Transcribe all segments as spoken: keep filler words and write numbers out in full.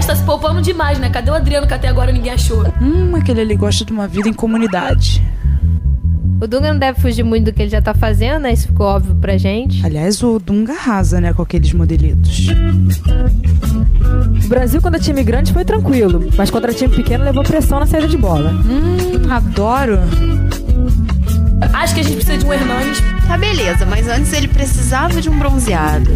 Gomes tá se poupando demais, né? Cadê o Adriano que até agora ninguém achou? Hum, aquele ali gosta de uma vida em comunidade. O Dunga não deve fugir muito do que ele já tá fazendo, né? Isso ficou óbvio pra gente. Aliás, o Dunga arrasa, né, com aqueles modelitos. O Brasil, quando é time grande, foi tranquilo. Mas contra time pequeno, levou pressão na saída de bola. Hum, adoro. Acho que a gente precisa de um Hernanes. Tá, beleza, mas antes ele precisava de um bronzeado.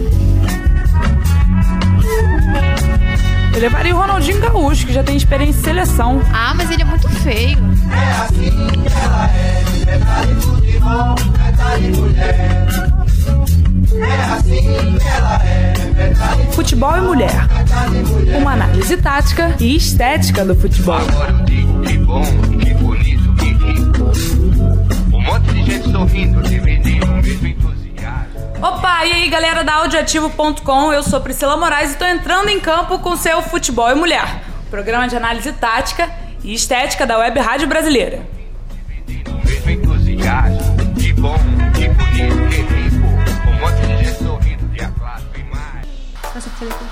Eu levaria o Ronaldinho Gaúcho, que já tem experiência em seleção. Ah, mas ele é muito feio. É assim que ela é, metade futebol, metade mulher. É assim que ela é, metade Futebol e mulher. Uma análise tática e estética do futebol. Agora eu digo que bom, que bonito, que rico. Um monte de gente sorrindo, dividindo o mesmo entusiasmo. Opa, e aí galera da Audioativo ponto com, eu sou Priscila Moraes e tô entrando em campo com seu Futebol e Mulher, programa de análise tática e estética da Web Rádio Brasileira. Dividindo o mesmo entusiasmo, que bom, que bonito, que rico. Um monte de gente sorrindo, de aplauso e mais.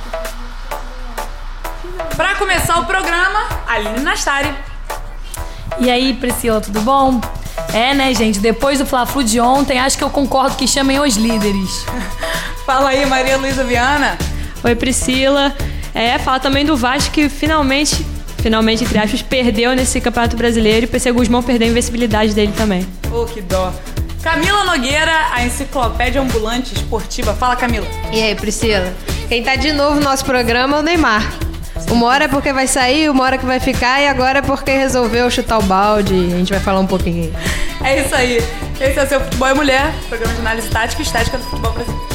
Pra começar o programa, Aline Nastari. E aí, Priscila, tudo bom? É, né, gente? Depois do Fla-Flu de ontem, acho que eu concordo que chamem os líderes. Fala aí, Maria Luísa Viana. Oi, Priscila. É, fala também do Vasco que finalmente, finalmente, entre aspas, perdeu nesse Campeonato Brasileiro e o P C Guzmão perdeu a invencibilidade dele também. Oh, que dó. Camila Nogueira, a enciclopédia ambulante esportiva. Fala, Camila. E aí, Priscila? Quem tá de novo no nosso programa é o Neymar. Uma hora é porque vai sair, uma hora que vai ficar e agora é porque resolveu chutar o balde. A gente vai falar um pouquinho. É isso aí. Esse é o seu Futebol e Mulher, programa de análise tática e estética do futebol brasileiro.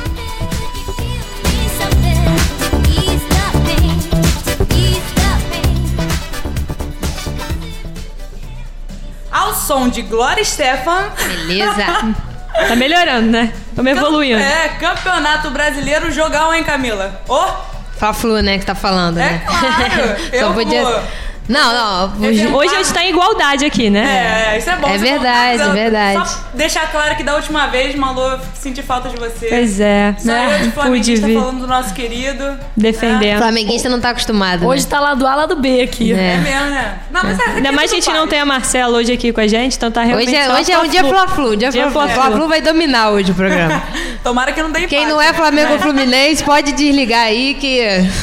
Ao som de Glória Stefan. Beleza. Tá melhorando, né? Vamos evoluindo. É, Campeonato Brasileiro, jogão, hein, Camila? Ô! Oh! Fla-Flu, né, que tá falando, é né? Claro, eu Só podia... vou... Não, não. Hoje, hoje a gente tá em igualdade aqui, né? É, isso é bom. É verdade, é verdade. Só deixar claro que da última vez, Malu, senti falta de você. Pois é, Só né? eu de flamenguista Pude falando do nosso querido. defendendo. O flamenguista não tá acostumado, Hoje né? tá lá do A, lá do B aqui. É, É. mesmo, né? Não, mas é, Ainda mais que a gente não tem a Marcela hoje aqui com a gente, então tá realmente Hoje é, só hoje é um dia Fla-Flu. Dia Dia Fla-Flu. Fla-Flu. Fla-Flu vai dominar hoje o programa. Tomara que não dê empate. Quem não é Flamengo ou Fluminense pode desligar aí que...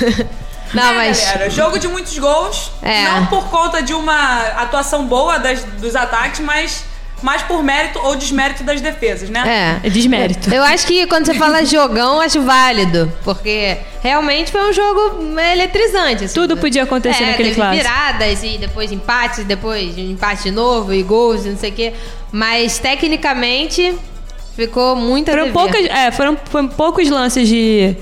Não, é, mas... galera, jogo de muitos gols, É. não por conta de uma atuação boa das, dos ataques, mas mais por mérito ou desmérito das defesas, né? É. É desmérito. Eu acho que quando você fala jogão, eu acho válido. Porque realmente foi um jogo eletrizante. Assim. Tudo podia acontecer é, naquele teve clássico. viradas e depois empates, e depois empate de novo e gols e não sei o quê. Mas tecnicamente ficou muito a Foram, dever. poucas, é, foram, foram poucos lances de...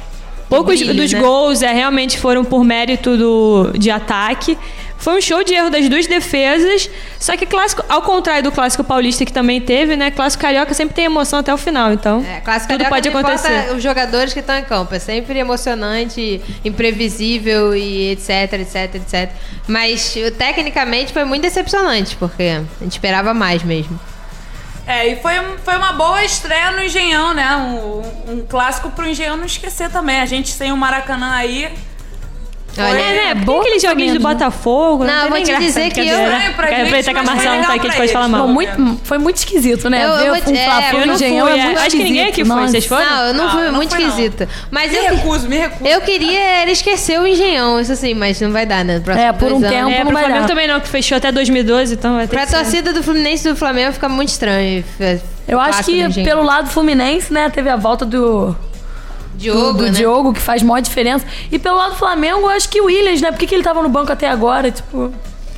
Poucos brilho, dos né? gols é, realmente foram por mérito do, de ataque. Foi um show de erro das duas defesas. Só que clássico, ao contrário do clássico paulista que também teve, né? Clássico carioca sempre tem emoção até o final. Então, É, clássico tudo carioca pode não acontecer. importa os jogadores que estão em campo. É sempre emocionante, imprevisível e etc, etc, etcétera. Mas tecnicamente foi muito decepcionante, porque a gente esperava mais mesmo. É, e foi, foi uma boa estreia no Engenhão, né? Um, um clássico pro Engenhão não esquecer também. A gente sem o Maracanã aí. Olha, É, né? Por boa que aqueles joguinhos do menos, né? Botafogo? Não, tem eu vou nem te graça, dizer que eu- brincadeira. Estranho pra Quero gente, aproveitar que a mas foi Marcela não tá legal aqui, a gente pra pode falar eles. mal. Pô, muito, foi muito esquisito, né? Eu- eu Ver vou um te- é, Fla-Flu eu no não Engenhão fui, é é. muito Acho que ninguém aqui esquisito, foi. Vocês nossa. foram? Não, eu não Não, fui eu não muito fui, não. esquisita. Mas Me eu, recuso, me recuso. eu queria era esquecer o Engenhão, isso assim, mas não vai dar, né? Próximo É, por dois um anos. tempo. É, não pro vai Flamengo dar. também não, que fechou até dois mil e doze, então vai ter Pra que ser. torcida do Fluminense e do Flamengo fica muito estranho. f- Eu acho clássico do que Engenhão. pelo lado fluminense, né, teve a volta do, Diogo, do, do né? Diogo, que faz maior diferença. E pelo lado do Flamengo, eu acho que o Williams, né? Por que, que ele tava no banco até agora? Tipo,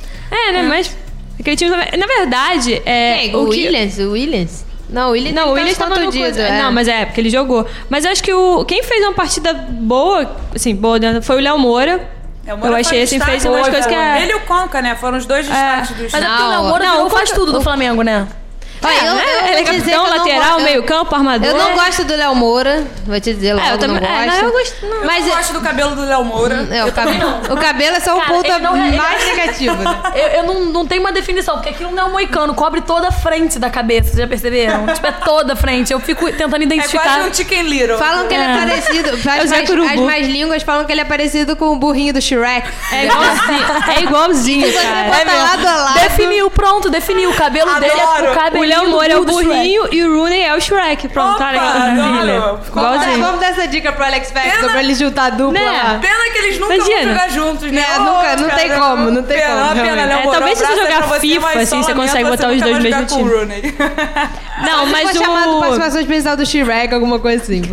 É, né? Mas. aquele time também- Na verdade, é. Quem? O, o que- Williams? O Williams? Não, o Williams, Não, o ele Williams tá tava no contundido, coisa- é. Não, mas é, porque ele jogou. Mas eu acho que o quem fez uma partida boa, assim, boa, né, foi o Léo Moura. É, o Moura Eu foi achei, assim, destaque, fez umas foi, coisas que é- Ele e o Conca, né? Foram os dois destaques dos... mas é porque o Não, Léo Moura não, virou o faz Conca- tudo do Flamengo, né? Olha, eu, eu né? vou Ele é te dizer capitão, que eu não lateral, gosto- meio campo, armador. Eu não gosto do Léo Moura, vou te dizer logo, É, eu também. não É, gosto. não, eu gosto. Não. Eu Mas não é- gosto do cabelo do Léo Moura. É, o, cabelo, o cabelo é só o Cara, ponto ele não é- ele- mais negativo, né? Eu, eu não, não tenho uma definição, porque aquilo não é um moicano, cobre toda a frente da cabeça, vocês já perceberam? Tipo, é toda a frente. Eu fico tentando É identificar. quase um Chicken Little. Falam que ele é parecido. É o As Zé mais, Curubu. as mais línguas falam que ele é parecido com o burrinho do Shrek. É igualzinho, é igualzinho, Se você cara. bota lado a lado. Definiu, pronto, definiu. O cabelo dele é Adoro. o cabelo. O Léo Moura é o burrinho e o Rooney é o Shrek. Pronto, Opa, olha que maravilha. adoro. Igualzinho. Vamos dar essa dica pro Alex Ferguson Pena- pra ele juntar a dupla Né? lá. Pena que eles nunca Imagina. vão jogar juntos, né? É, nunca, não tem cara, como, não tem pena, como, Pena, realmente. Léo É, Moura, talvez se um você abraço jogar aí pra FIFA, mas assim, só você lamento, consegue botar nunca os dois vai mesmo jogar com o time. Rooney. Não, mas Foi chamado o... participação especial do Shrek, alguma coisa assim.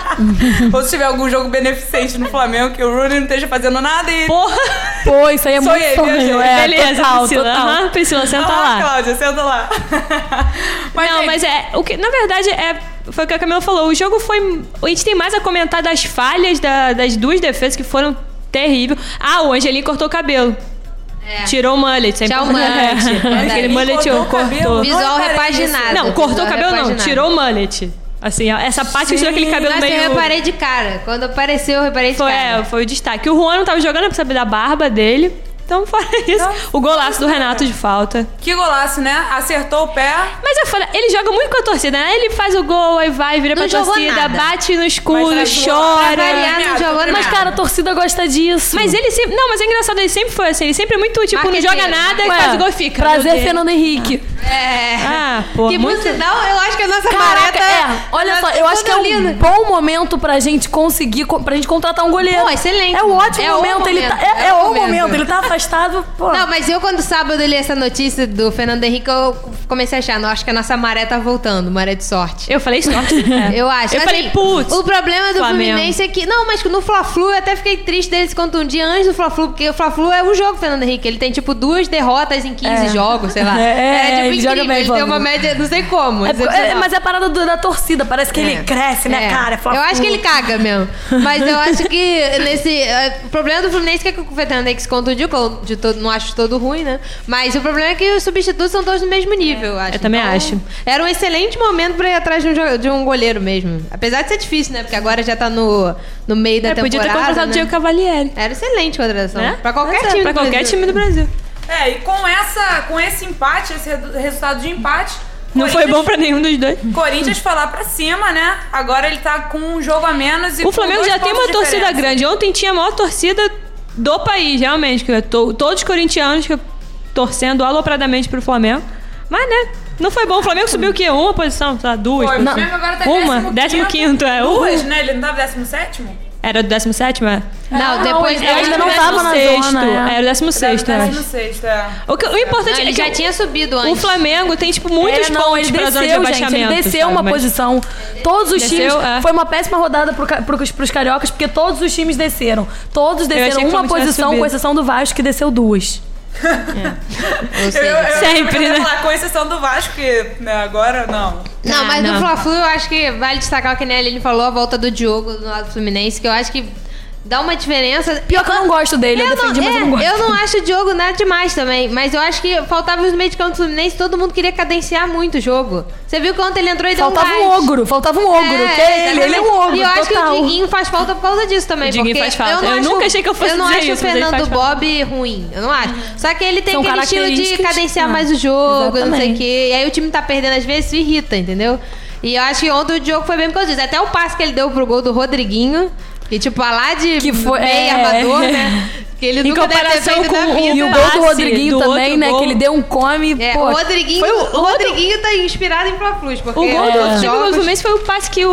Ou se tiver algum jogo beneficente no Flamengo que o Rooney não esteja fazendo nada e... Porra! Pô, isso aí é Sonhei, muito sonho. viajei. É, Beleza, total, Priscila. total. Aham, Priscila, senta Ah, lá. Cláudia, senta lá. Mas, Não, gente, mas é. O que, na verdade, é. Foi o que a Camila falou. O jogo foi. A gente tem mais a comentar das falhas da- das duas defesas que foram terríveis. Ah, o Angelim cortou o cabelo. É. Tirou o mullet. É Tchau, importante. mullet. Aquele Angelim mullet cortou o cortou. cabelo. Visual Não reparei repaginado. Não, cortou o Visual cabelo não. repaginado. Tirou o mullet. Assim, essa parte que tirou aquele cabelo Nossa, meio... eu reparei de cara. Quando apareceu, eu reparei de Foi, cara. é, foi o destaque. O Juan não tava jogando pra saber da barba dele. Então, fora isso, o golaço do Renato de falta. que golaço, né? Acertou o pé. Mas eu falei, ele joga muito com a torcida, né? Ele faz o gol, aí vai, vira Não pra jogou torcida, nada. bate no escudo, Mas tá chora. Pra variar, não jogou nada. Mas, cara, a torcida gosta disso. Mas ele sempre. Não, mas é engraçado, ele sempre foi assim. Ele sempre é muito, tipo, não Marqueteiro, joga nada e Ué, faz o gol e fica. Prazer, Meu Deus. Fernando Henrique. É. Ah, pô, Que muito... por sinal, eu acho que a nossa Caraca, mareta... é. Olha só, eu acho que é um bom momento pra gente conseguir, pra gente contratar um goleiro. Pô, excelente. É um ótimo É o momento. Ele momento. tá, é, É é o o momento. momento. Ele tá afastado, pô. Não, mas eu quando sábado eu li essa notícia do Fernando Henrique, eu comecei a achar, não, acho que a nossa maré tá voltando, maré de sorte. Eu falei sorte. É. Eu acho. Eu Assim, falei, putz. O problema do Flamengo. Fluminense é que... Não, mas no Fla-Flu eu até fiquei triste dele se contundir antes do Fla-Flu, porque o Fla-Flu é o jogo, Fernando Henrique. Ele tem, tipo, duas derrotas em quinze É. jogos, sei lá. É, é, tipo, ele joga incrível. bem, Ele tem Fla-Flu. uma média, não sei como. É, excepcional. é, mas é a parada do- da torcida. Parece que É. ele cresce, né, É. cara? É Eu acho que ele caga mesmo. Mas eu acho que nesse. eh, o problema do Fluminense é que o Fernando Henrique se contundiu, que eu de todo, não acho todo ruim, né? Mas o problema é que os substitutos são todos no mesmo nível, eu acho. Eu também acho. Era um excelente momento pra ir atrás de um, jo- de um goleiro mesmo. Apesar de ser difícil, né? Porque agora já tá no, no meio da É, podia ter temporada. contratado o né? Diego Cavalieri. Era excelente contratação. Né? Pra qualquer Mas é, time Pra do qualquer Brasil. time do Brasil. É, e com, essa, com esse empate, esse redu- resultado de empate... Não foi Corinthians- bom pra nenhum dos dois. Corinthians foi lá pra cima, né? Agora ele tá com um jogo a menos e O com Flamengo dois já tem pontos uma de torcida diferença. grande. Ontem tinha a maior torcida do país, realmente. Que eu tô- todos os corintianos que torcendo alopradamente pro Flamengo. Mas, né? Não foi bom. O Flamengo subiu o quê? Uma posição? Sei lá, duas? Foi, o Não. Flamengo agora tá Uma? décimo Décimo quinto, é. Duas, Uma. né? Ele não tava décimo sétimo? Era do décimo sétimo, é? Não, depois ele ainda não Era o tava na décimo zona, sexto. é. Era o décimo sexto, eu Décimo acho. sexto, é. O, que- o importante Não, é ele que já o- tinha subido o antes. Flamengo tem, tipo, muitos É, não, pontos ele pra zona de desceu, gente. abaixamento. Ele desceu sabe? uma Mas- posição. Todos os Desceu, times. é. Foi uma péssima rodada pro, ca- pros, pros cariocas, porque todos os times desceram. Todos achei desceram que o uma Flamengo tivesse posição, subido. com exceção do Vasco, que desceu duas. Ou Eu, seja, eu, eu, Sempre, eu ia né? falar, com exceção do Vasco, que né, agora não. Não, Ah, mas não. no Fla-Flu eu acho que vale destacar o que nem a Aline falou, a volta do Diogo do lado do Fluminense, que eu acho que dá uma diferença. Pior que eu não gosto dele, eu, defendi, mas eu não gosto. eu não acho o Diogo nada demais também, mas eu acho que faltava os meio de campo do Fluminense, todo mundo queria cadenciar muito o jogo. Você viu que ontem ele entrou e Faltava deu um um gás. ogro, faltava um ogro, que é ele, ele é um ogro, E eu acho que total. o Diguinho faz falta por causa disso também. O Diguinho porque faz falta. Eu, não Eu acho, nunca achei que eu fosse Eu não dizer acho isso, o mas ele Fernando faz falta. Bob ruim, eu não acho. Só que ele tem São aquele estilo de características, cadenciar ah, mais o jogo, não sei o exatamente. quê. E aí o time tá perdendo às vezes, isso irrita, entendeu? E eu acho que ontem o Diogo foi bem por causa disso. Até o passe que ele deu pro gol do Rodriguinho, que tipo, a lá de Que foi- meio é. armador, né? Que ele Em nunca deve ter comparação feito com na o- vida. E o gol do passe Rodriguinho do também, outro né? gol. Que ele deu um come. É, pô, o Rodriguinho, foi o- o, Rodriguinho tá inspirado em Fla-Flus, porque O gol do é, o segundo gol do jogos- Fluminense foi o passe que o,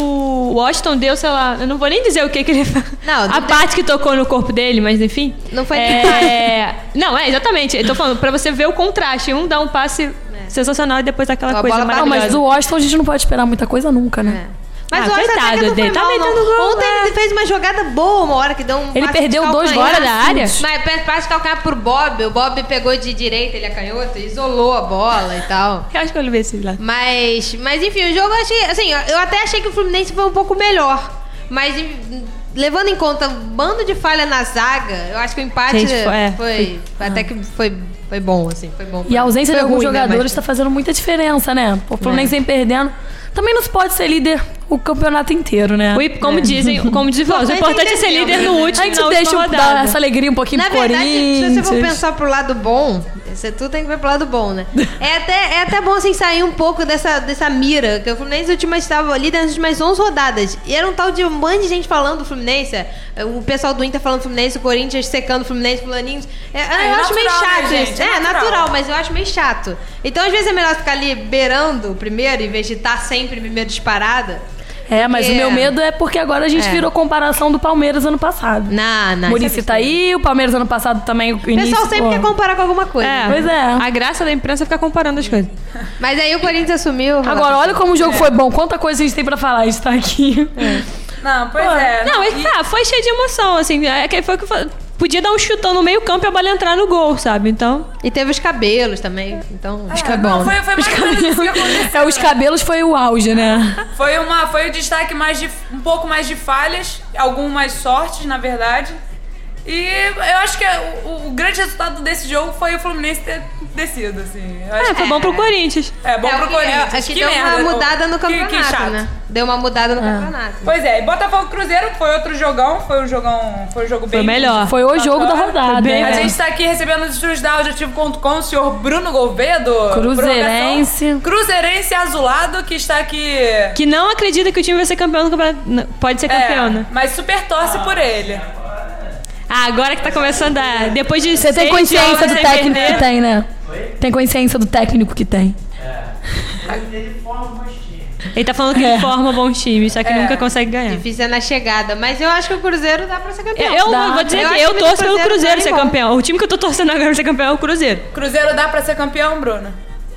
o Washington deu, sei lá. Eu não vou nem dizer o que, que ele fez. Não, não A tem- parte que tocou no corpo dele, mas enfim. Não foi é... Não, é, exatamente. Eu tô falando, pra você ver o contraste. Um dá um passe sensacional e depois aquela A coisa bola Não, maravilhosa. mas do Washington a gente não pode esperar muita coisa nunca, né? Mas Ah, o Washington até coitado que não foi dele, tá mal, metendo não. gol, Ontem né? ele fez uma jogada boa uma hora que deu um Ele passe perdeu de dois calcanhar. fora da área? Mas passe de calcanhar pro Bob, o Bob pegou de direita, ele é canhoto, isolou a bola e tal. Eu acho que eu levei esse lá. Mas, mas enfim, o jogo eu achei, assim, eu até achei que o Fluminense foi um pouco melhor. Mas em- levando em conta o bando de falha na zaga, eu acho que o empate Gente, foi- é, foi, foi- até que foi, foi bom, assim, foi bom. E a ausência Foi de alguns ruim, né, jogadores mas- está fazendo muita diferença, né? O Fluminense vem perdendo. Também não se pode ser líder o campeonato inteiro, né? O, como dizem, como dizem, o Importante importante é ser é líder entender, no né? último, A gente na deixa última dar rodada. essa alegria um pouquinho Na pro verdade, se Corinthians. você for pensar pro lado bom, você tudo tem que ver pro lado bom, né? É até, é até bom, assim, sair um pouco dessa, dessa mira, que o Fluminense últimas estava líder nas últimas onze rodadas. E era um tal de um monte de gente falando do Fluminense, o pessoal do Inter falando do Fluminense, o Corinthians secando o Fluminense, fulaninhos. É, É, eu acho meio natural, chato né, isso. gente? É, É natural. natural, mas eu acho meio chato. Então, às vezes, é melhor ficar ali beirando o primeiro, em vez de estar sempre primeiro disparada. É, mas É. o meu medo é porque agora a gente É. virou comparação do Palmeiras ano passado. Não, não. Muricy tá aí, o Palmeiras ano passado também. O O pessoal sempre quer comparar com alguma coisa. É, Pois é. A graça da imprensa é ficar comparando as coisas. Mas aí o Corinthians assumiu. Agora, olha como o jogo foi bom. Quanta coisa a gente tem pra falar. A gente tá aqui. Não, pois Pô, é. Não, é que tá, foi cheio de emoção, assim. É que foi o que eu falei. Podia dar um chutão no meio campo e a bola entrar no gol, sabe? Então. E teve os cabelos também. Então, É, acho que é não, bom. foi, foi mais ou menos isso que aconteceu. É, os cabelos foi o auge, né? Foi, uma, foi o destaque mais de, um pouco mais de falhas, algumas sortes, na verdade. E eu acho que o, o grande resultado desse jogo foi o Fluminense ter descido, assim. Eu acho É, foi bom pro Corinthians. É bom É, pro o que- Corinthians. É, é que, Que deu merda. uma mudada no Que- que campeonato, chato. né? Deu uma mudada no campeonato. Pois é, e Botafogo e Cruzeiro foi outro jogão, foi um jogão, foi um jogo bem... Foi melhor. Foi o jogo da rodada. Foi bem A né? gente tá aqui recebendo os estúdios da Audiativo ponto com o senhor Bruno Gouveia, do Cruzeirense. Prorrogação. Cruzeirense azulado, que está aqui... Que não acredita que o time vai ser campeão do campeonato. Não, pode ser campeão, É, né? mas super torce por ele. Ah, agora que tá começando a. Depois de Você tem seis consciência jogos do sem técnico perder. que tem, né? Tem consciência do técnico que tem. Ele tá falando que ele forma bom time, só que É. nunca consegue ganhar. Difícil é na chegada. Mas eu acho que o Cruzeiro dá pra ser campeão. Eu, eu Dá. vou dizer Eu que acho eu que o torço pelo Cruzeiro Cruzeiro tá ser bom. campeão. O time que eu tô torcendo agora pra ser campeão é o Cruzeiro. Cruzeiro dá pra ser campeão, Bruno?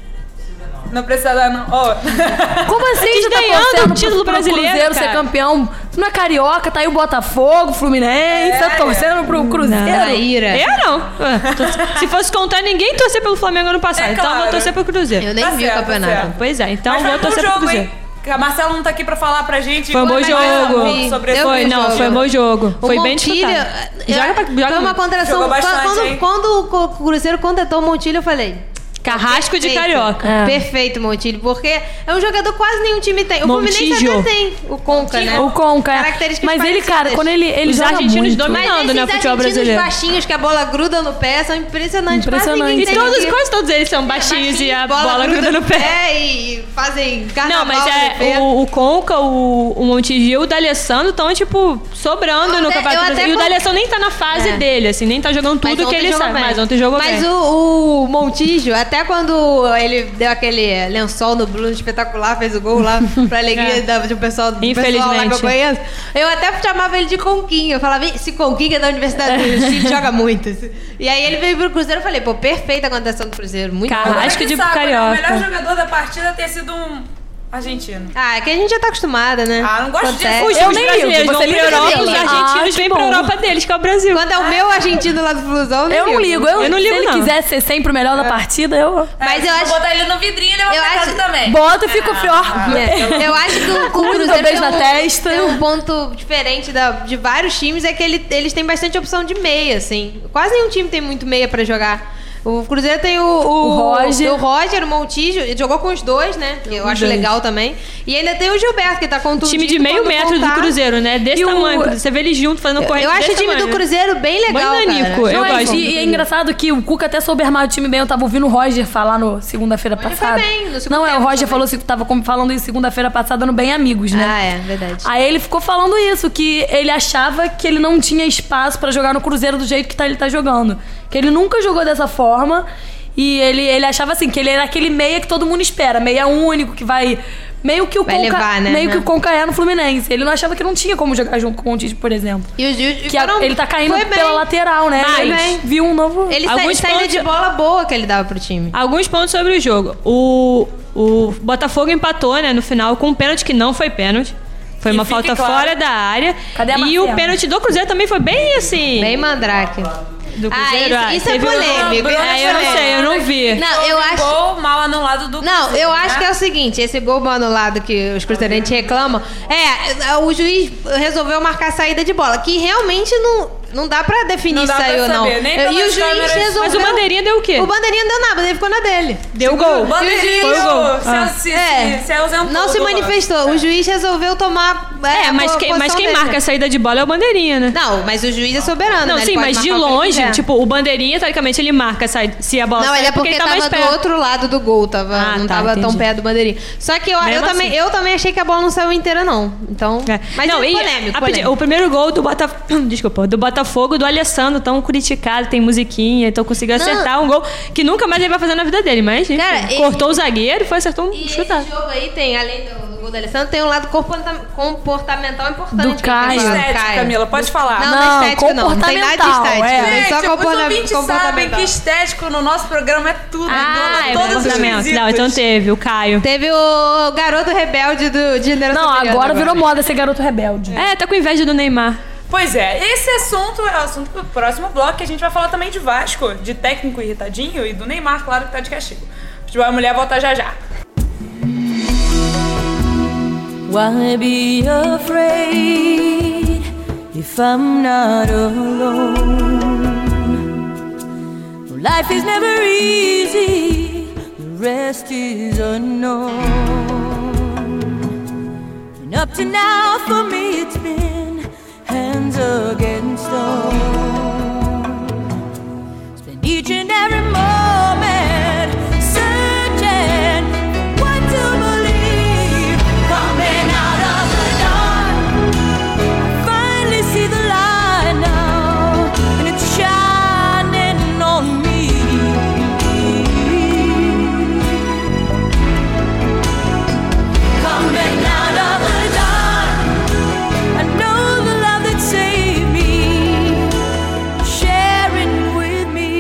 Não precisa dar, não. Ó. Como assim você tá Desdenhando torcendo o título pro, pro brasileiro, Cruzeiro ser cara. campeão? Tu não é carioca, tá aí o Botafogo, Fluminense, É, tá torcendo pro Cruzeiro. Traíra. Eu não. Ué, tô- Se fosse contar, ninguém torcer pelo Flamengo ano passado. É Então eu claro. vou torcer pelo Cruzeiro. Eu nem Tá vi certo, o tá campeonato. certo. Pois é, então Mas eu foi vou um bom torcer pro jogo, Cruzeiro. hein? A Marcela não tá aqui pra falar pra gente. Foi um bom mas jogo. mais sobre Eu esse Foi, vi o não, jogo. foi um bom jogo. O Foi bem Montilho, disputado. eu- Joga pra- joga foi uma muito. contratação. Jogou bastante, quando, hein? quando o Cruzeiro contratou o Montilho, eu falei. Carrasco de perfeito. carioca. É. Perfeito, Montilho, porque é um jogador que quase nenhum time tem. O Fluminense Montijo. até tem o Conca, né? O Conca, é. Características Mas ele, parecidas. cara, quando ele, ele Os joga argentinos muito. dominam. Mas dominando, né, esses o futebol argentinos brasileiro. baixinhos que a bola gruda no pé são impressionantes. Impressionante. Quase E ninguém tem todos, aqui. quase todos eles são baixinhos e a bola gruda no pé. E fazem carnaval Não, mas no é pé. o, o Conca, o, o Montijo e o D'Alessandro estão, tipo, sobrando Eu no até- campeonato eu brasileiro. até E o con- D'Alessandro nem tá na fase É. dele, assim, nem tá jogando Mas tudo que ontem ele jogou sabe. bem. Mas ontem jogou Mas bem. o, o Montijo, até quando ele deu aquele lençol no Bruno espetacular, fez o gol lá, pra alegria É. da, de um pessoal, do pessoal lá que Infelizmente. eu conheço, eu até chamava ele de Conquinha. Eu falava, esse Conquinha é da Universidade do Chile, joga muito. E aí ele veio pro Cruzeiro e falei, pô, perfeita a contratação do Cruzeiro, muito Carrasco. boa. Como é que de sabe, né? carioca. O melhor jogador da partida ter sido um argentino. Ah, é que a gente já tá acostumada, né? Ah, não gosto disso. Acontece. Os Eu os nem brasileiros ligo, vão você pra liga Europa, também? os Ah, argentinos que vêm pra bom. Europa deles, que é o Brasil. Quando é o meu argentino lá do Flusão, Eu não ligo. Eu, Eu não se ligo, ele não. quiser ser sempre o melhor da partida, eu Mas É, eu se acho- for botar ele no vidrinho, ele vai eu pra casa acho- também. boto e fico pior. É, eu acho que o, o Com um Cruzeiro beijo tem na um, testa. tem um ponto diferente da- de vários times, é que ele- eles têm bastante opção de meia, assim. Quase nenhum time tem muito meia pra jogar. O Cruzeiro tem o, o, O Roger. o Roger, o Montijo, ele jogou com os dois, né? Que eu acho dois. legal também. E ainda tem o Gilberto, que tá contundido. Time de meio quando metro voltar. do Cruzeiro, né? Desse E o- tamanho. Você vê eles juntos fazendo corrente Eu acho o desse time tamanho. do Cruzeiro bem legal, Bem nanico, cara. eu Não, gosto. e, e é engraçado que o Cuca até soube armar o time bem. Eu tava ouvindo o Roger falar no segunda-feira foi passada. bem, no segundo Não, é, o tempo Roger também. falou que tava com- falando isso segunda-feira passada no Bem Amigos, né? Ah, é, verdade. Aí ele ficou falando isso, que ele achava que ele não tinha espaço pra jogar no Cruzeiro do jeito que tá- ele tá jogando. Que ele nunca jogou dessa forma. E ele, ele achava assim, que ele era aquele meia que todo mundo espera. Meia único, que vai... Meio que o Vai Conca, levar, né? meio que É. o Conca é no Fluminense. Ele não achava que não tinha como jogar junto com o Montijo, por exemplo. E os, e Que a- foram- ele tá caindo foi bem. pela lateral, né? Mas- Ele viu um novo... Ele sa Alguns saída pontos- de bola boa que ele dava pro time. Alguns pontos sobre o jogo. O, o Botafogo empatou, né, no final, com um pênalti que não foi pênalti. Foi Que uma fique falta claro. fora da área. Cadê a E o Marcela? pênalti do Cruzeiro também foi bem assim. Bem mandrake. Do Ah, Cruzeiro? isso, Ah, isso é teve um- polêmico. isso É, eu não polêmico. sei, eu não vi. Não, eu acho... Gol mal anulado do Não, Cruzeiro, eu acho né? que é o seguinte, esse gol mal anulado que os cruzeirenses reclamam, é, o juiz resolveu marcar a saída de bola, que realmente não, não dá pra definir Não dá se pra saiu ou não. saber, nem E pelas o juiz câmeras. resolveu... Mas o bandeirinha deu o quê? O bandeirinha não deu nada, ele ficou na dele. Deu gol. Bandeirinha, Foi o gol. se, Ah. se, É. se, se ausentou Não se do manifestou, lance. o juiz resolveu tomar É, a mas po- quem, mas posição quem dele. marca a saída de bola é o bandeirinha, né? Não, mas o juiz é soberano, Não, né? Ele sim, pode mas de marcar o que ele longe, quiser. tipo, o bandeirinha, teoricamente, ele marca a saída, se a bola Não, sai, ele é porque, ele tá tava mais do perto. outro lado do gol, tava, Ah, não tá, tava tão entendi. perto do bandeirinha. Só que eu, eu, Mesmo também, assim. eu também achei que a bola não saiu inteira, não. Então, É. mas não, é e, polêmico, rapidinho, polêmico. o primeiro gol do Botafogo, desculpa, do Botafogo, do Alessandro, tão criticado, tem musiquinha, então conseguiu Não. acertar um gol que nunca mais ele vai fazer na vida dele, mas enfim, Cara, e- cortou o zagueiro e foi acertou um E chutado. esse jogo aí tem, além do, do gol do Alessandro, tem um lado comporta- comportamental importante. Do que eu Caio. quero falar, do Estética, Caio. Camila, pode falar. Não, Não, não é estético não. Não tem nada de comportamental, estético. é. É Gente, só os comporta- ouvintes sabem comportamental. que estético no nosso programa é tudo. Ah, é todos os comportamento. quesitos. Não, então teve, o Caio. Teve o garoto rebelde do de geração Não, Brilhante agora virou moda ser garoto rebelde. É, tá com inveja do Neymar. Pois é, esse assunto é o assunto do próximo bloco, que a gente vai falar também de Vasco, de técnico irritadinho e do Neymar, claro, que tá de castigo. Futebol e Mulher volta já já. Why be afraid if I'm not alone? Life is never easy, the rest is unknown. And up to now for me it's been hands against stone. Spend each and every moment searching for what to believe. Coming out of the dark, I finally see the light now, and it's shining on me. Coming out of the dark, I know the love that saved me, sharing with me.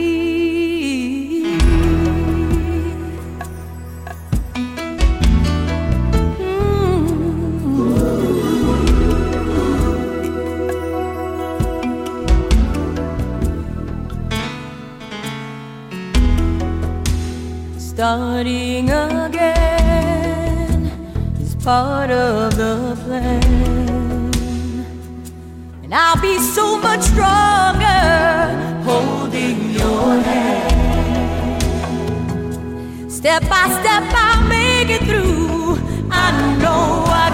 Starting again is part of the plan, and I'll be so much stronger holding your hand. Step by step I'll make it through, I know I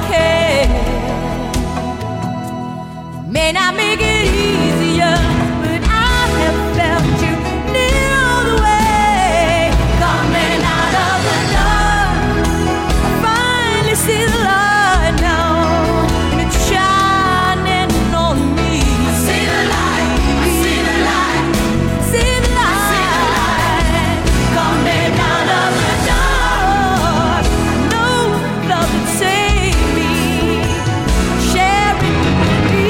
can. May not make it easier, but I have felt you near all the way. Coming out of the dark, I finally see the light now, and it's shining on me. I see the light, I see the light, see the light. Coming out of the dark, I know love would save me, sharing with me.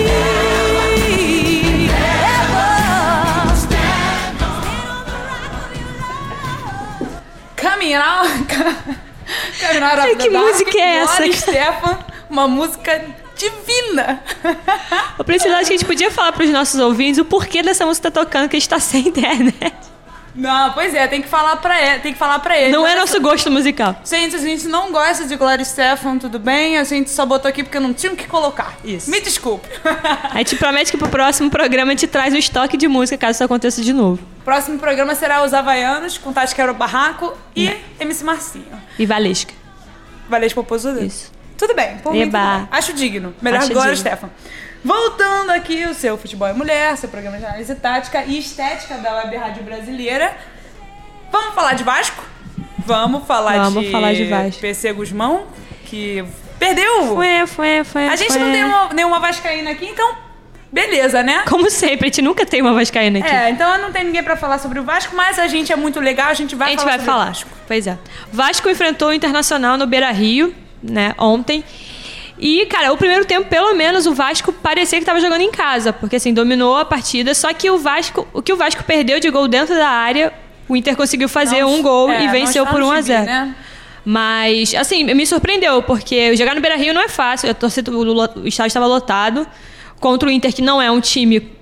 Caminhar. Caminhar Ai, que música é essa? Gloria Estefan, uma música divina. Ô, Priscila, acho que a gente podia falar pros nossos ouvintes o porquê dessa música tá tocando, que a gente tá sem internet. Não, pois é, tem que falar pra ele, tem que falar pra ele. Não é Olha nosso gosto musical. Gente, a gente não gosta de Gloria Estefan, tudo bem? A gente só botou aqui porque não tinha o que colocar. Isso. Me desculpe. A gente promete que pro próximo programa a gente traz o estoque de música, caso isso aconteça de novo. Próximo programa será Os Havaianos, com Tati Quero Barraco e M C Marcinho. E Valesca. Valesca Popozuda? Isso. Tudo bem, por mim, Eba. tudo bem. Acho digno. Melhor Acho Gloria digno. Estefan. Voltando aqui, o seu Futebol e Mulher, seu programa de análise tática e estética da Web Rádio Brasileira. Vamos falar de Vasco? Vamos falar, Vamos de, falar de Vasco. P C Guzmão, que perdeu. Foi, foi, foi. A gente foi. não tem uma, nenhuma vascaína aqui, então beleza, né? Como sempre, a gente nunca tem uma vascaína aqui. É, então não tem ninguém pra falar sobre o Vasco, mas a gente é muito legal, a gente vai A gente falar vai sobre falar. o Vasco. Pois é. Vasco enfrentou o Internacional no Beira-Rio, né, ontem. E, cara, o primeiro tempo, pelo menos, o Vasco parecia que tava jogando em casa, porque, assim, dominou a partida. Só que o Vasco, o que o Vasco perdeu de gol dentro da área, o Inter conseguiu fazer Não, um gol é, e não venceu está por no um a gibi, zero. né? Mas, assim, me surpreendeu, porque jogar no Beira-Rio não é fácil. A torcida, o, o estádio estava lotado contra o Inter, que não é um time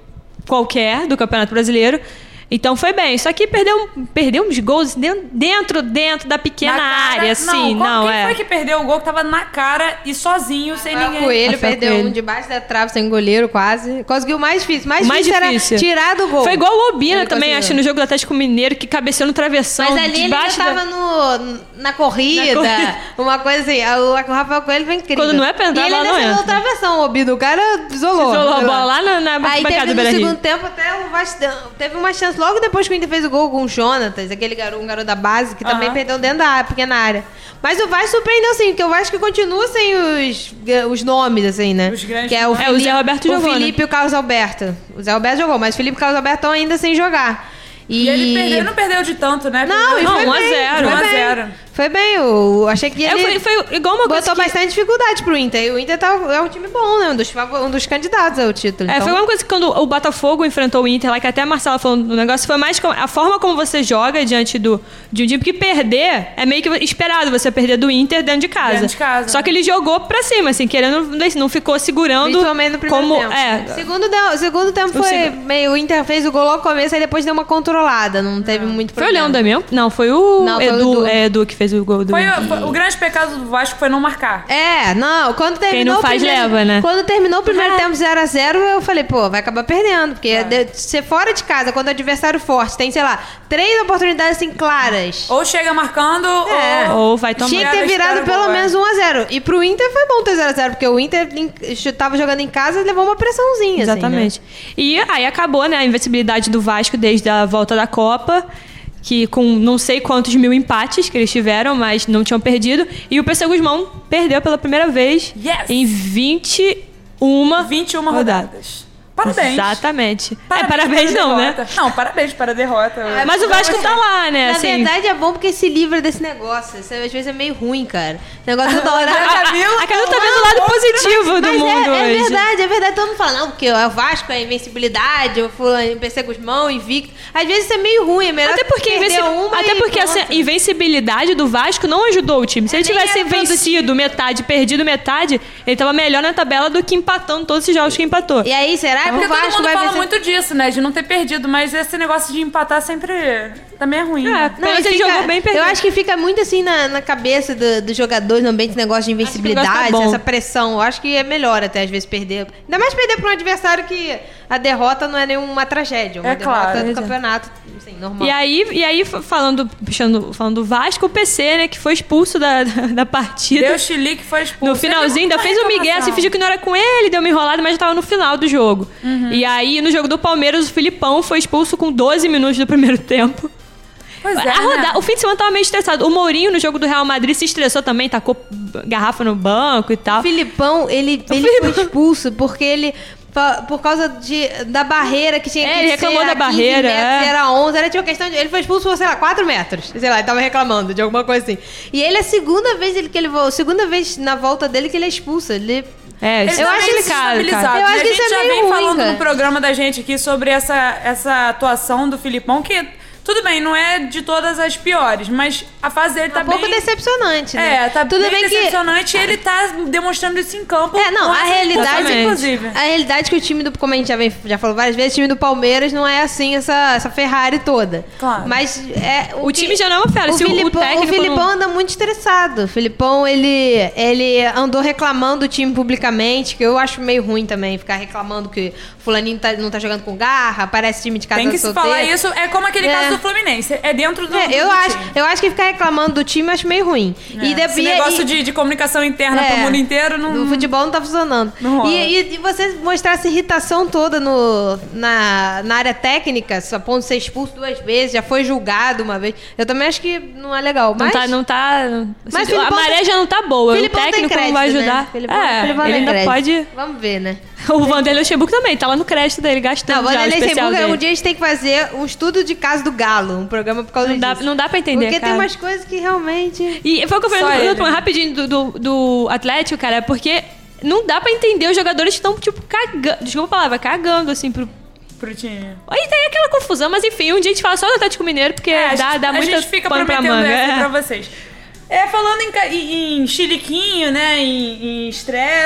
qualquer do Campeonato Brasileiro. Então foi bem. Só que perdeu, perdeu uns gols dentro, dentro da pequena Na cara- área, assim. Não, Não, quem é. foi que perdeu o gol que tava na cara e sozinho, sem O ninguém? Coelho Rafael perdeu Coelho. um debaixo da trave sem goleiro, quase. Conseguiu o mais difícil. Mais O mais difícil, difícil. era tirar do gol. Foi igual o Obina Ele também, conseguiu. acho, no jogo do Atlético Mineiro, que cabeceou no travessão. Mas ali ele já debaixo da- tava no, na corrida, Na corrida. uma coisa assim. O, o Rafael Coelho foi incrível. Quando não é pra entrar, e ele a bola ainda não acertou o entra. travessão, o Obina. O cara isolou. Isolou a Sei bola lá na- na Aí bancada teve do no Beira-Rio. segundo tempo até o Vasco teve uma chance logo depois que o Inter fez o gol com o Jonatas, aquele garoto, um garoto da base, que também Aham. perdeu dentro da área, pequena área. Mas o Vasco surpreendeu, assim, porque o Vasco continua sem os, os nomes, assim, né? Os grandes que é o, nomes. É, o Felipe, Zé Roberto o jogou, né? Felipe e o Carlos Alberto. O Zé Roberto jogou, mas o Felipe e o Carlos Alberto estão ainda sem jogar. E, E ele perdeu, não perdeu de tanto, né? Não, e Perdeu- foi um a bem, zero, foi um a bem. zero. Foi bem, eu achei que É, ele foi, foi igual uma coisa botou que... bastante dificuldade pro Inter. E o Inter tá, é um time bom, né? Um dos, favor- um dos candidatos ao título. É, então... foi uma coisa que quando o Botafogo enfrentou o Inter lá, que até a Marcela falou no negócio, foi mais como- a forma como você joga diante do, de um time, porque perder é meio que esperado você perder do Inter dentro de casa. Dentro de casa. Só que ele jogou pra cima, assim, querendo, não ficou segurando Principalmente no primeiro como... tempo. É, Segundo, deu, segundo tempo O foi seg- meio... O Inter fez o gol logo no começo, aí depois deu uma controlada. Não teve muito foi o problema. Leão Damião? Não, foi o Não, foi o Edu, Edu. é, Edu que fez o gol do Foi, Inter. o- foi- o grande pecado do Vasco foi não marcar. É, não, quando terminou não o faz, primeiro, leva, né? Quando terminou o primeiro tempo zero a zero, eu falei, pô, vai acabar perdendo. Porque de- ser fora de casa, quando o adversário forte tem, sei lá, três oportunidades assim claras. Ou chega marcando, É. ou... Ou vai tomar. Tinha que ter Espera virado o pelo gol, é. menos um a zero. E pro Inter foi bom ter zero a zero, porque o Inter em- tava jogando em casa e levou uma pressãozinha. Exatamente. E aí acabou, né, a invencibilidade do Vasco desde a volta da Copa, que com não sei quantos mil empates que eles tiveram, mas não tinham perdido. E o P C Guzmão perdeu pela primeira vez Yes! em vinte e uma vinte e uma rodadas. rodadas. Parabéns. Exatamente. é, parabéns para a não, né? derrota. Não, parabéns para a derrota. Mas o Vasco tá lá, né? Na assim. verdade é bom porque se livra desse negócio. Isso às vezes é meio ruim, cara. O negócio toda hora. Já viu? A Camila tá vendo o lado positivo do Mas mundo é, é hoje. verdade, é verdade. Todo mundo fala, não, porque o Vasco é invencibilidade, o fulano, o P C Guzmão, invicto. Às vezes isso é meio ruim, é melhor Até porque, perder invenci- uma até e porque essa pronto. invencibilidade do Vasco não ajudou o time. Se ele Nem tivesse era todo vencido metade, perdido metade, ele tava melhor na tabela do que empatando todos esses jogos que empatou. E aí, será que Porque o todo Vasco mundo vai fala vencer? muito disso, né? De não ter perdido, mas esse negócio de empatar sempre também é ruim. É, né? pelo menos ele fica- jogou bem e Eu perdeu. acho que fica muito assim na, na cabeça do- dos jogadores, no ambiente, esse negócio de que o invencibilidade, negócio tá bom. essa pressão. Eu acho que é melhor até às vezes perder. Ainda mais perder pra um adversário que a derrota não é nenhuma tragédia. Uma É derrota claro. do campeonato, assim, normal. E aí, e aí f- falando, puxando, falando do Vasco, o P C, né, que foi expulso da, da, da partida. Deu chilique, foi expulso. No finalzinho, ainda Teve fez o uma Miguel, reclamação. assim, fingiu que não era com ele, deu uma enrolada, mas já tava no final do jogo. Uhum. E aí, no jogo do Palmeiras, o Filipão foi expulso com doze minutos do primeiro tempo. Pois é, A roda- né? O fim de semana tava meio estressado. O Mourinho, no jogo do Real Madrid, se estressou também, tacou garrafa no banco e tal. O Filipão, ele, ele Filipão. foi expulso porque ele... fa- Por causa de, da barreira que tinha É, que ele ser reclamou a da quinze barreira, metros, é. era onze, era tipo uma questão de... Ele foi expulso por, sei lá, quatro metros. Sei lá, ele tava reclamando de alguma coisa assim. E ele é a segunda vez ele, que ele vo- segunda vez na volta dele que ele é expulso. Ele... É, Eles isso Eu é acho também ele complicado, desestabilizados, cara. Eu acho né? que a isso gente é já meio vem ruim, falando cara. no programa da gente aqui sobre essa, essa atuação do Filipão, que tudo bem, não é de todas as piores, mas a fase dele tá um pouco bem... decepcionante, né? É, tá Tudo bem, bem que decepcionante e ele tá demonstrando isso em campo. É, não, com a as realidade, expulsões, inclusive. a realidade é que o time do, como a gente já, vem, já falou várias vezes, o time do Palmeiras não é assim, essa, essa Ferrari toda. Claro. Mas é, O time já não é uma fera. O Se o- o Filipão, o técnico Filipão não- anda muito estressado. O Filipão, ele, ele andou reclamando do time publicamente, que eu acho meio ruim também, ficar reclamando que o fulaninho tá- não tá jogando com garra, parece time de casa Tem que se solteira. falar isso, é como aquele É. caso do Fluminense, é dentro do, É, do eu, time. acho, eu acho que ficar reclamando do time eu acho meio ruim. É, E de- Esse e- negócio e- de, de comunicação interna É, pro mundo inteiro não... No futebol não tá funcionando. Não rola. E, e, e você mostrar essa irritação toda no, na, na área técnica, só ponto de ser expulso duas vezes, já foi julgado uma vez. Eu também acho que não é legal. Não Mas tá, não tá. Mas assim, a Filipão maré tem- já não tá boa. Filipão o tem técnico crédito, não vai né? ajudar. Filipão- é, Filipão ele tem ainda crédito. pode. Vamos ver, né? O Vanderlei Luxemburgo também, tá lá no crédito dele, gastando Não, o já o Vanderlei especial Luxemburgo, dele. um dia a gente tem que fazer um estudo de caso do Galo, um programa por causa Não dá, disso. não dá pra entender, Porque cara. tem umas coisas que realmente... E foi o que eu Só falei no ele. último, rapidinho, do, do, do Atlético, cara, porque não dá pra entender. Os jogadores estão, tipo, cagando. Desculpa a palavra, cagando, assim, pro. Pro time. Aí tem aquela confusão, mas enfim, um dia a gente fala só do Atlético Mineiro, porque É, a dá, gente, dá a muita gente fica pano pra prometendo manga. essa É. pra vocês. É, falando em, ca- em, em chiliquinho, né, em em estresse,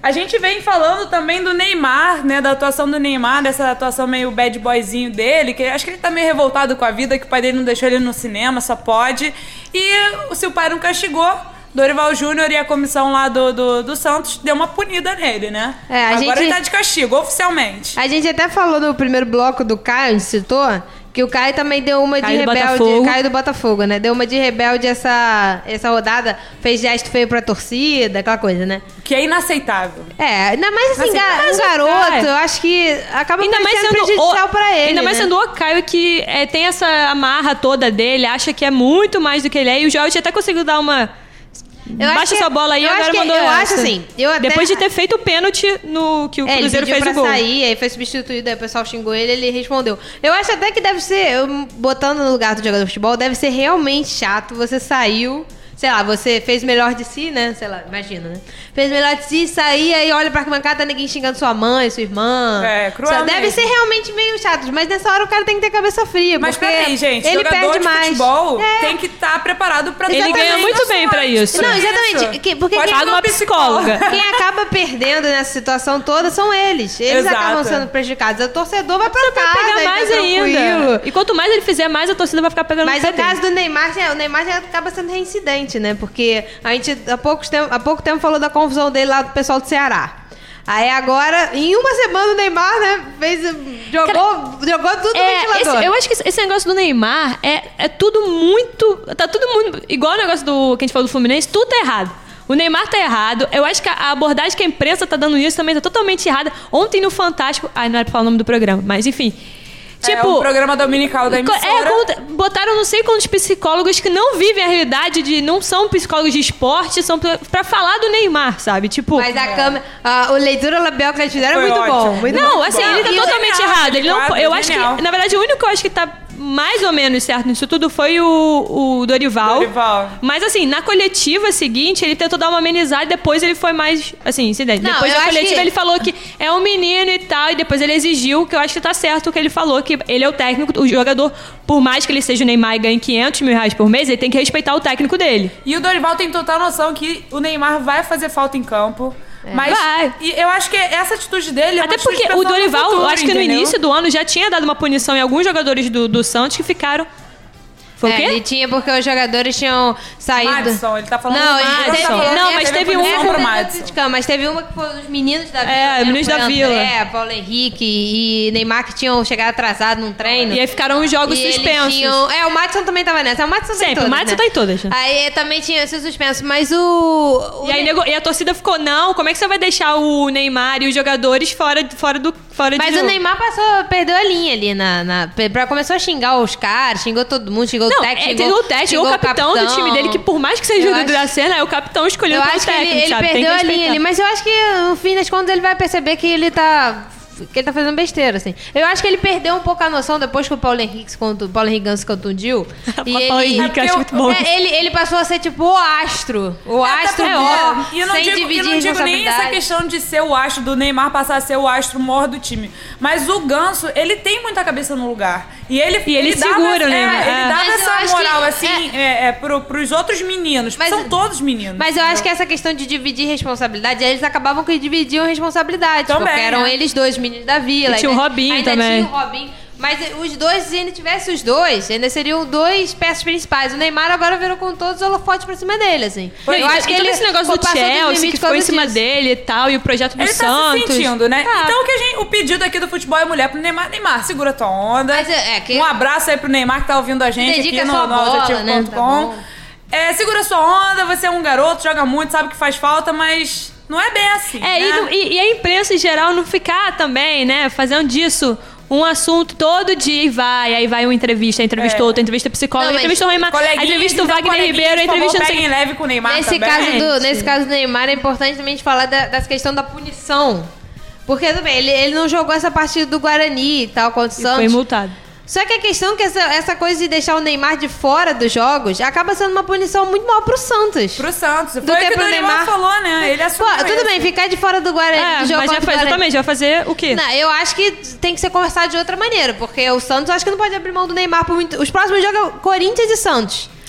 A gente vem falando também do Neymar, né? Da atuação do Neymar, dessa atuação meio bad boyzinho dele, que acho que ele tá meio revoltado com a vida, que o pai dele não deixou ele no cinema, só pode. E se o pai não castigou, Dorival Júnior e a comissão lá do, do, do Santos deu uma punida nele, né? É, a Agora gente- ele tá de castigo, oficialmente. A gente até falou no primeiro bloco do Caio, a gente citou, que o Caio também deu uma de Caio do rebelde. Botafogo. Caio do Botafogo, né? Deu uma de rebelde essa, essa rodada, fez gesto feio pra torcida, aquela coisa, né? Que é inaceitável. É, ainda mais assim, Assim, ga- mas um o garoto, Caio- eu acho que acaba Ainda mais sendo sendo prejudicial o, pra ele. Ainda mais né? sendo o Caio que é, tem essa amarra toda dele, acha que é muito mais do que ele é. E o Jorge até conseguiu dar uma. Eu acho Baixa que- sua bola aí, eu agora acho que- mandou eu essa. acho assim, eu até- Depois de ter feito o pênalti no que o É, ele Cruzeiro pediu fez pra o gol. sair, aí foi substituído, aí o pessoal xingou ele, ele respondeu. Eu acho até que deve ser, eu, botando no lugar do jogador de futebol, deve ser realmente chato, você saiu, sei lá, você fez o melhor de si, né? Sei lá, imagina, né? Fez o melhor de si, sair, aí olha pra arquibancada, tá ninguém xingando sua mãe, sua irmã. É, cruel Só deve mesmo. ser realmente meio chato, mas nessa hora o cara tem que ter cabeça fria, Mas porque peraí, gente, ele jogador perde de mais. futebol É. tem que estar preparado pra Ele exatamente ganha muito bem pra isso. Não, exatamente. Que- porque Pode quem, pagar uma psicóloga. quem acaba perdendo nessa situação toda são eles. Eles Exato. acabam sendo prejudicados. O torcedor vai pra Vai casa, pegar ele tá mais tranquilo. ainda. E quanto mais ele fizer, mais a torcida vai ficar pegando Mas no o pé caso dele. do Neymar, já- o Neymar já acaba sendo reincidente, né? Porque a gente há pouco tempo, há pouco tempo falou da confusão dele lá do pessoal do Ceará. Aí agora, em uma semana o Neymar, né, fez, jogou, jogou tudo no É, ventilador. esse- eu acho que esse- esse negócio do Neymar é, é tudo muito. Tá tudo muito. Igual o negócio do que a gente falou do Fluminense, tudo tá errado. O Neymar tá errado. Eu acho que a a abordagem que a imprensa tá dando nisso também tá totalmente errada. Ontem no Fantástico. Ai, não era pra falar o nome do programa, mas enfim. É Tipo. o programa dominical da emissora. É, conta- botaram não sei quantos psicólogos que não vivem a realidade de. Não são psicólogos de esporte, são pra, pra falar do Neymar, sabe? Tipo. Mas a câmera, a, o leitura labial que eles fizeram Foi é muito ótimo. bom. Muito Não, bom. assim, Bom. ele tá E o- totalmente genial, errado. Ele não, Ricardo, eu acho genial. que, na verdade, o único que eu acho que tá mais ou menos certo nisso tudo foi o, o Dorival. Dorival. Mas, assim, na coletiva seguinte, ele tentou dar uma amenizada e depois ele foi mais, assim, incidente. Não, Depois eu da acho coletiva que- ele falou que é um menino e tal, e depois ele exigiu, que eu acho que tá certo o que ele falou, que ele é o técnico, o jogador, por mais que ele seja o Neymar e ganhe quinhentos mil reais por mês, ele tem que respeitar o técnico dele. E o Dorival tem total noção que o Neymar vai fazer falta em campo. Mas Vai. E eu acho que essa atitude dele é uma Até atitude porque o pensando no Dorival, futuro, eu acho que no entendeu? início do ano já tinha dado uma punição em alguns jogadores do, do Santos que ficaram. Foi o É, quê? ele tinha porque os jogadores tinham saído. Madison, ele tá falando Não, do ele Madison. teve- Tá falando- Não, mas teve teve a um- punição É, pro eu tô Madison. criticando, mas teve uma que foi os meninos da Vila. É, né? meninos Foi da André, Vila. Paulo Henrique e Neymar que tinham chegado atrasado num treino. E aí ficaram os jogos E eles suspensos. tinham- É, o Madison também tava nessa. O Madison tá em Sempre, todas, o Madison né? tá em todas, né? Aí também tinha esses suspensos, mas o... o E aí Ne- nego- e a torcida ficou, não, como é que você vai deixar o Neymar e os jogadores fora, fora do fora Mas de o jogo? Neymar passou, perdeu a linha ali na, na pra, começou a xingar os caras, xingou todo mundo, xingou Não, o técnico, é, xingou, xingou o técnico, xingou o capitão, do time dele, que por mais que seja Eu o acho- da cena, é o capitão escolhido Eu pelo acho que técnico, ele, ele sabe? Tem que perdeu a linha respeitar. ali, mas eu acho que no fim das contas ele vai perceber que ele tá que ele tá fazendo besteira, assim. Eu acho que ele perdeu um pouco a noção depois que o Paulo Henrique se contu- Paulo Henrique Ganso se contundiu. e Paulo ele, Henrique, eu acho muito bom. É, ele, ele passou a ser tipo o astro. O astro É, mor, E eu não sem digo, dividir eu não digo nem essa responsabilidade. questão de ser o astro do Neymar passar a ser o astro mor do time. Mas o Ganso, ele tem muita cabeça no lugar. E ele, E ele dava, segura o é, Neymar, Ele é. dava Mas eu essa acho moral, que- assim, é. É, pro, pros outros meninos. Mas- São todos meninos. Mas eu acho que essa questão de dividir responsabilidade, eles acabavam que dividiam responsabilidade. Também, porque eram né? eles dois, meninos da vila. E tinha o ainda- Robinho ainda também. Tinha o Robinho. Mas os dois, se ainda tivesse os dois, ainda seriam dois peças principais. O Neymar agora virou com todos os holofotes pra cima dele, assim. Não, e- e todo esse negócio do passou dos Chelsea, limites que por ficou em causa cima disso. dele e tal, e o projeto do Ele tá Santos. se sentindo, né? Ah. Então o, que a gente, o pedido aqui do futebol é mulher pro Neymar. Neymar, segura tua onda. Mas é- é que- Um abraço aí pro Neymar que tá ouvindo a gente Dedica aqui sua no, no bola, objetivo né? ponto Tá com. bom. É, segura sua onda, você é um garoto, joga muito, sabe que faz falta, mas não é bem assim. É, e, né? não- e- e a imprensa em geral não ficar também, né, fazendo disso um assunto todo dia e vai, aí vai uma entrevista, entrevista É. outra, entrevista psicóloga, Não, mas entrevista o Neymar, a Coleguinhas, entrevista do então, Wagner coleguinhas, Ribeiro, a por favor, entrevista não sei peguem leve com o Neymar Nesse também. caso, do, nesse caso do Neymar, é importante também a gente falar da, dessa questão da punição. Porque, tudo bem, ele, ele não jogou essa partida do Guarani e tal contra o e Santos. foi multado. Só que a questão é que essa, essa coisa de deixar o Neymar de fora dos jogos acaba sendo uma punição muito maior pro Santos. Pro Santos. Foi Do o que que o pro Neymar Neymar. falou, né? Ele Pô, assumiu tudo isso. bem, ficar de fora do Guarani, É, do jogo mas já contra o faz, Guarani. exatamente, vai fazer o quê? Não, eu acho que tem que ser conversado de outra maneira, porque o Santos acho que não pode abrir mão do Neymar por muito. Os próximos jogos é Corinthians e Santos.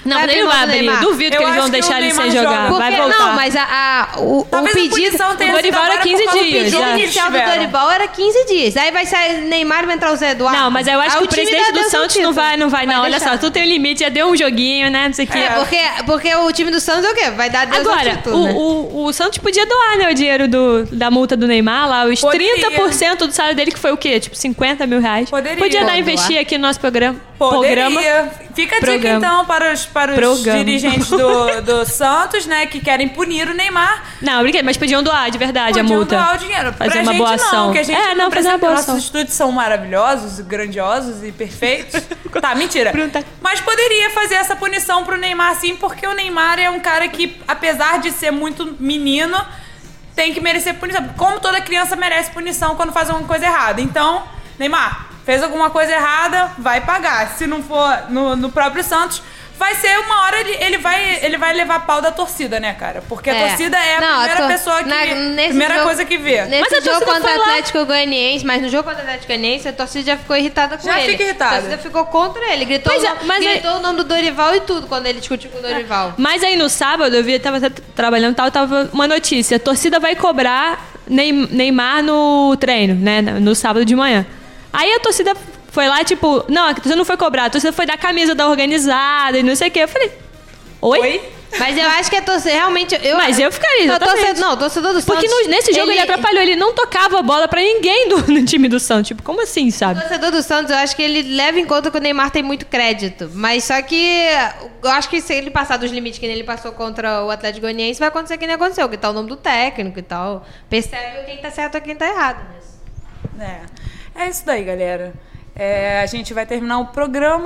Não, Vai mas ele não abrir vai mão do abrir. Neymar? Duvido Eu que eles vão acho que deixar o ele sem Neymar jogar. joga. Vai Porque, voltar. não, mas a, a- o, o Talvez a pedido... punição tenha O sido Dorival era agora quinze por causa do dias, pedido já. O que eles inicial do tiveram. Dorival era quinze dias. Aí vai sair Neymar e vai entrar o Zé Eduardo. Não, mas eu acho Aí que o time presidente da do dança Santos título. não vai, não vai, não. Olha deixar. só, tu tem um limite, já deu um joguinho, né? Não sei o quê. É, porque, porque o time do Santos é o quê? Vai dar Deus ao Agora, título, o, né? o, o Santos podia doar, né, o dinheiro do, da multa do Neymar, lá, os Poderia. trinta por cento do salário dele, que foi o quê? Tipo, cinquenta mil reais. Poderia. Podia dar Doar. investir aqui no nosso programa. Poderia. programa. Fica a dica, Programa. então, para os, para os Programa. dirigentes do, do Santos, né, que querem punir o Neymar. Não, brinquei, mas podiam doar, de verdade, Podiam a multa. doar o dinheiro. Fazer pra uma gente boa não, ação. que a gente É, não, fazer uma boa nossos ação. estúdios são maravilhosos, grandiosos e perfeitos. Tá, mentira. Pergunta. Mas poderia fazer essa punição pro Neymar, sim, porque o Neymar é um cara que, apesar de ser muito menino, tem que merecer punição. Como toda criança merece punição quando faz alguma coisa errada. Então, Neymar, fez alguma coisa errada, vai pagar. Se não for no, no próprio Santos, vai ser uma hora, ele, ele, vai, ele vai levar pau da torcida, né, cara? Porque a É. torcida é a Não, primeira tor- pessoa que... na- nesse primeira jogo- coisa que vê. Nesse Mas a jogo torcida contra foi o lá. Atlético Goianiense, mas no jogo contra o Atlético Goianiense, a torcida já ficou irritada com Já ele. fica irritada. A torcida ficou contra ele, gritou, Mas o, é- nome, mas é- gritou o nome do Dorival e tudo quando ele discutiu com o Dorival. Mas aí no sábado, eu vi, tava até trabalhando e tal, tava uma notícia. A torcida vai cobrar Ney- Neymar no treino, né? No sábado de manhã. Aí a torcida foi lá, tipo, não, a torcida não foi cobrar, a torcida foi dar camisa da organizada e não sei o quê. Eu falei, oi? Oi? Mas eu acho que a torcida, realmente... Eu, Mas eu ficaria, Não, exatamente. torcedor, não, torcedor do Santos... Porque no- nesse jogo ele... atrapalhou, ele não tocava a bola pra ninguém do, no time do Santos. Tipo, como assim, O sabe? torcedor do Santos, eu acho que ele leva em conta que o Neymar tem muito crédito. Mas só que eu acho que se ele passar dos limites que nem ele passou contra o Atlético Goianiense, vai acontecer que nem aconteceu, que tá o nome do técnico e tal. Percebe quem tá certo e quem tá errado. Né? É. É isso daí, galera. É, a gente vai terminar o programa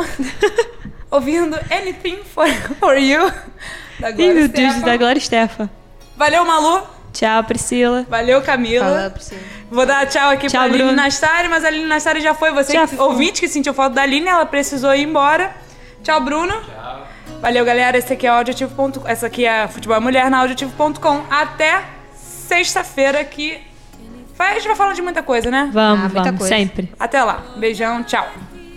ouvindo Anything for, for You, da Ih, Glória meu Deus, Estefan. da Glória Estefan. Valeu, Malu. Tchau, Priscila. Valeu, Camila. Fala pra você. Vou dar tchau aqui Tchau, pra Aline Bruno. Nastari, mas a Aline Nastari já foi. Você, Já que- foi. ouvinte que sentiu falta da Aline, ela precisou ir embora. Tchau, Bruno. Tchau. Valeu, galera. Esse aqui é Audioativo ponto com. Essa aqui é Futebol Mulher na Audioativo ponto com. Até sexta-feira que... Vai, a gente vai falando de muita coisa, né? Vamos, Ah, muita vamos, coisa. sempre. Até lá. Beijão, tchau.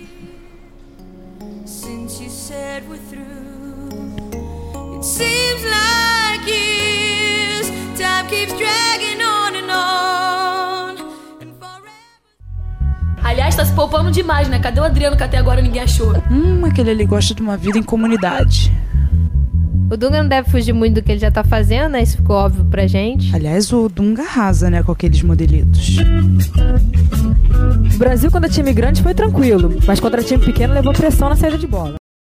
Since you said we're through, it seems like years. Time keeps dragging on and on. And forever. Aliás, tá se poupando demais, né? Cadê o Adriano que até agora ninguém achou? Hum, aquele ali gosta de uma vida em comunidade. O Dunga não deve fugir muito do que ele já tá fazendo, né? Isso ficou óbvio pra gente. Aliás, o Dunga arrasa, né, com aqueles modelitos. O Brasil, quando é time grande, foi tranquilo, mas contra time pequeno, levou pressão na saída de bola.